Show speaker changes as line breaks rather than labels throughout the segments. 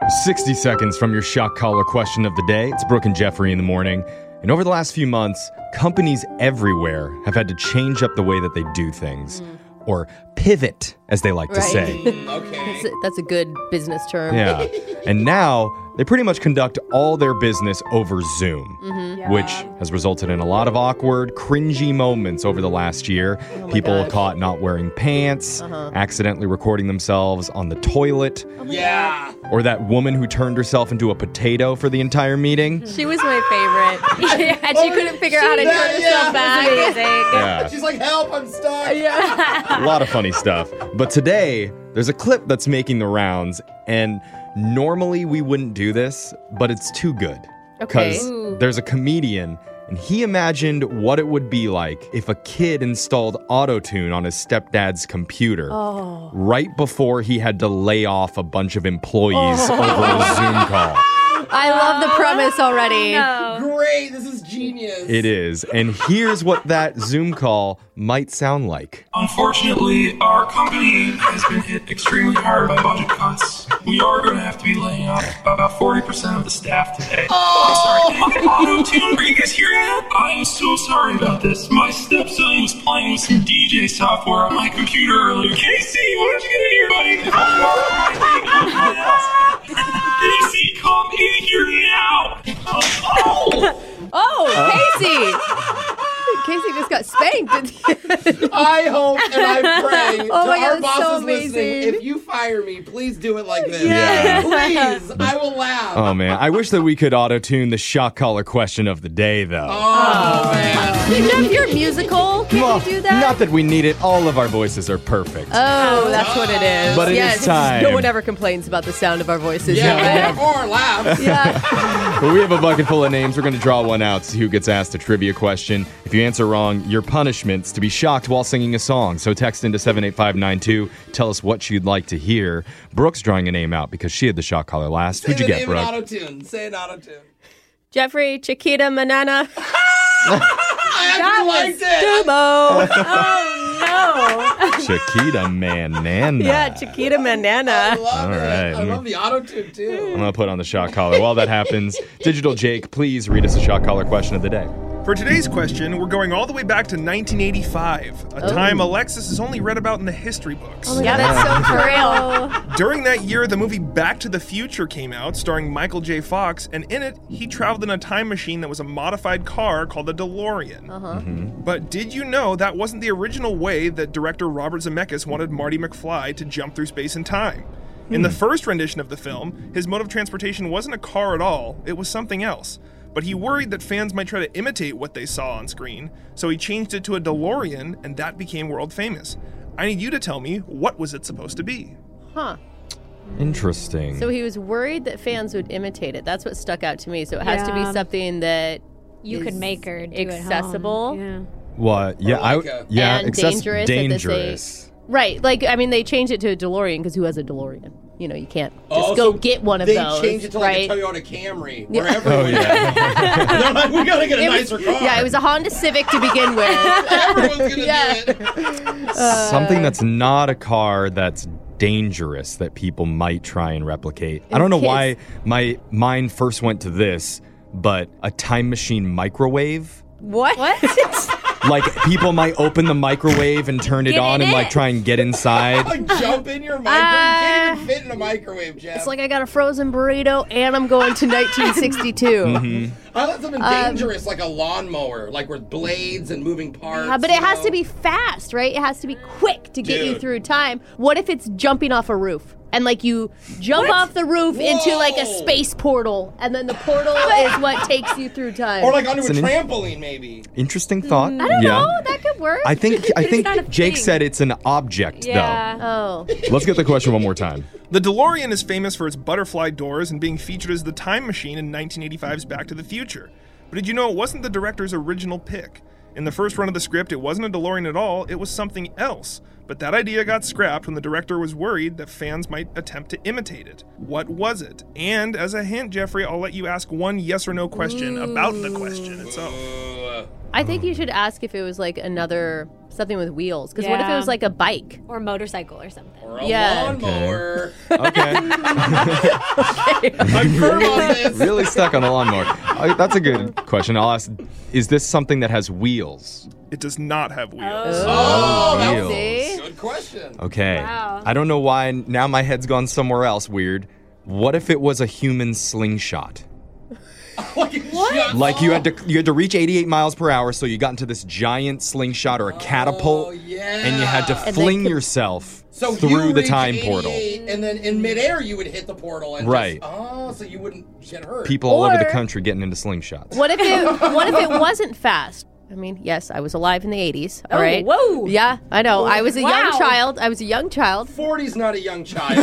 60 seconds from your shock collar question of the day. It's Brooke and Jeffrey in the morning. And over the last few months, companies everywhere have had to change up the way that they do things. Or pivot, as they like to say.
Okay. That's a good business term.
Yeah. And now, they pretty much conduct all their business over Zoom, which has resulted in a lot of awkward, cringy moments over the last year. People caught not wearing pants, accidentally recording themselves on the toilet. Or that woman who turned herself into a potato for the entire meeting.
She was my favorite. And she couldn't figure out how to turn herself back.
Yeah.
She's like, help, I'm stuck.
A lot of funny stuff. But today, there's a clip that's making the rounds, and normally we wouldn't do this, but it's too good. Because there's a comedian, and he imagined what it would be like if a kid installed Auto-Tune on his stepdad's computer right before he had to lay off a bunch of employees over a Zoom call.
I love the premise already.
Great, this is genius.
It is. And here's what that Zoom call might sound like.
Unfortunately, our company has been hit extremely hard by budget cuts. We are going to have to be laying off about 40% of the staff today. I'm sorry, my Auto-Tune, are you guys hearing that? I am so sorry about this. My stepson was playing with some DJ software on my computer earlier. Casey, why don't you get in here, buddy? Casey, come in here now.
Casey! Casey just got spanked.
I hope and I pray to
my
our
God, that's so
bosses listening,
amazing.
if you fire me, please do it like this.
Yeah.
Please, I will laugh.
Oh, man. I wish that we could auto-tune the shock collar question of the day, though.
Oh, man.
Jeff, you're musical. Can you do that?
Not that we need it. All of our voices are perfect.
Oh, that's what it is.
But it is time.
No one ever complains about the sound of our voices.
Yeah, or laugh.
Yeah.
We have a bucket full of names. We're going to draw one out to see who gets asked a trivia question. If you answer wrong, your punishment's to be shocked while singing a song. So text into 78592. Tell us what you'd like to hear. Brooke's drawing a name out because she had the shock collar last. Who'd you get, Brooke?
Say an auto-tune.
Jeffrey, Chiquita, Manana.
I liked it.
Dubo.
Chiquita Manana.
Yeah, Chiquita Manana.
I love
All
it.
right.
I love the auto-tune, too.
I'm going to put on the shock collar. While that happens, Digital Jake, please read us a shock collar question of the day.
For today's question, we're going all the way back to 1985, a time Alexis has only read about in the history books.
Yeah, that's so real.
During that year, the movie Back to the Future came out, starring Michael J. Fox, and in it, he traveled in a time machine that was a modified car called a DeLorean. But did you know that wasn't the original way that director Robert Zemeckis wanted Marty McFly to jump through space and time? In the first rendition of the film, his mode of transportation wasn't a car at all, it was something else. But he worried that fans might try to imitate what they saw on screen, so he changed it to a DeLorean, and that became world famous. I need you to tell me, what was it supposed to be?
Interesting.
So he was worried that fans would imitate it. That's what stuck out to me. So it has to be something that
you could make her do
accessible.
At home.
What? Yeah,
and dangerous.
Dangerous.
Right. Like, I mean, they changed it to a DeLorean because who has a DeLorean? You know, you can't just go get one of those.
They changed it to like
right?
a Toyota Camry, where everyone.
Oh, yeah.
They're like, we gotta get a nicer car.
Yeah, it was a Honda Civic to begin with.
Everyone's gonna do it.
Something that's not a car that's dangerous that people might try and replicate. I don't know why my mind first went to this, but a time machine microwave.
What?
Like, people might open the microwave and turn it on and, like, try and get inside.
Like, jump in your microwave. You can't even fit in a microwave, Jeff.
It's like I got a frozen burrito and I'm going to 1962.
I want something dangerous, like a lawnmower, like with blades and moving parts.
Yeah, but it has to be fast, right? It has to be quick to get you through time. What if it's jumping off a roof? And, like, you jump off the roof into, like, a space portal, and then the portal is what takes you through time.
Or, like, onto a trampoline, maybe.
Interesting thought.
I don't know. That could work.
I think Jake said it's an object, though.
Oh.
Let's get the question one more time.
The DeLorean is famous for its butterfly doors and being featured as the time machine in 1985's Back to the Future. But did you know it wasn't the director's original pick? In the first run of the script, it wasn't a DeLorean at all, it was something else. But that idea got scrapped when the director was worried that fans might attempt to imitate it. What was it? And as a hint, Jeffrey, I'll let you ask one yes or no question about the question itself.
I think you should ask if it was like something with wheels. Because what if it was like a bike?
Or a motorcycle or something.
Or a lawnmower.
Okay.
I'm firm on this.
Really stuck on the lawnmower. That's a good question. I'll ask, is this something that has wheels?
It does not have wheels.
Oh, that
wheels.
was a good question.
Okay.
Wow.
I don't know why. Now my head's gone somewhere else weird. What if it was a human slingshot?
What?
Like you had to reach 88 miles per hour, so you got into this giant slingshot or a catapult, and you had to fling yourself through the time portal.
And then in midair, you would hit the portal. And
right.
So you wouldn't get hurt.
People all over the country getting into slingshots.
What if it wasn't fast? I mean, yes, I was alive in the 80s. All right.
Whoa.
Yeah, I know. I was a young child.
40's not a young child.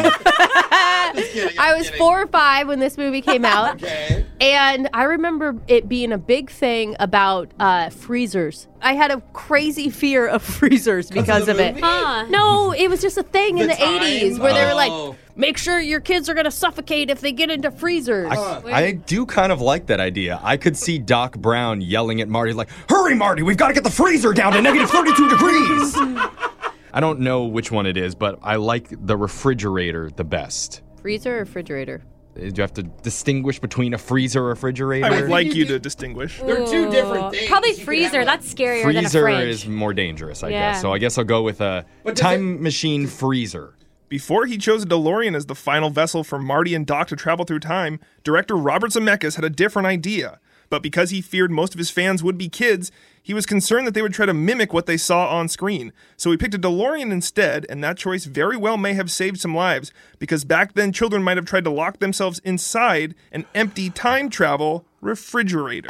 Just kidding.
I was 4 or 5 when this movie came out.
Okay.
And I remember it being a big thing about freezers. I had a crazy fear of freezers because of it. No, it was just a thing in the 80s where they were like, make sure your kids are going to suffocate if they get into freezers.
I do kind of like that idea. I could see Doc Brown yelling at Marty like, hurry, Marty, we've got to get the freezer down to negative 32 degrees. I don't know which one it is, but I like the refrigerator the best.
Freezer or refrigerator?
Do you have to distinguish between a freezer or refrigerator?
I would like you to distinguish.
They're two different things.
Probably
You could
freezer.
have,
That's scarier than a
Freezer
fridge.
is more dangerous, I
Yeah.
guess. So I guess I'll go with a time machine freezer.
Before he chose a DeLorean as the final vessel for Marty and Doc to travel through time, director Robert Zemeckis had a different idea. But because he feared most of his fans would be kids, he was concerned that they would try to mimic what they saw on screen. So he picked a DeLorean instead, and that choice very well may have saved some lives, because back then children might have tried to lock themselves inside an empty time travel refrigerator.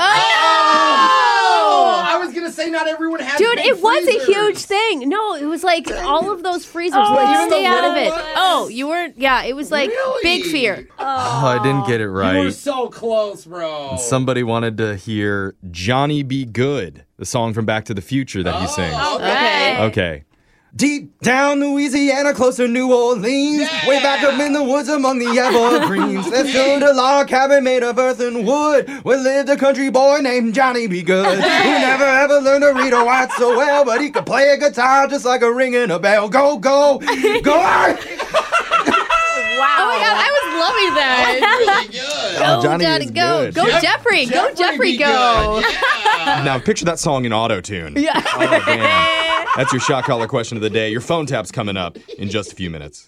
Oh! I was going to say not everyone had
Dude,
big
it was a
freezers.
huge thing. No, it was like all of those freezers.
even
Like, stay
the
out of
little
it.
ones?
Oh, you weren't. Yeah, it was like
Really?
big fear.
Oh, I didn't get it
You were
right.
so close, bro.
Somebody wanted to hear Johnny Be Good, the song from Back to the Future that he sings.
Okay.
Okay. Deep down Louisiana, close to New Orleans, way back up in the woods among the evergreens, there stood a log cabin made of earth and wood, where lived a country boy named Johnny Be Good, who never ever learned to read or write so well, but he could play a guitar just like a ringing a bell. Go, go, go!
Wow.
Oh my God, I was loving that.
really good.
Go,
Johnny
Johnny,
is
go.
good.
Go, Jeffrey. Go, Jeffrey,
be
go.
good. Yeah.
Now picture that song in auto-tune.
Yeah.
Oh, damn. That's your shot collar question of the day. Your phone tap's coming up in just a few minutes.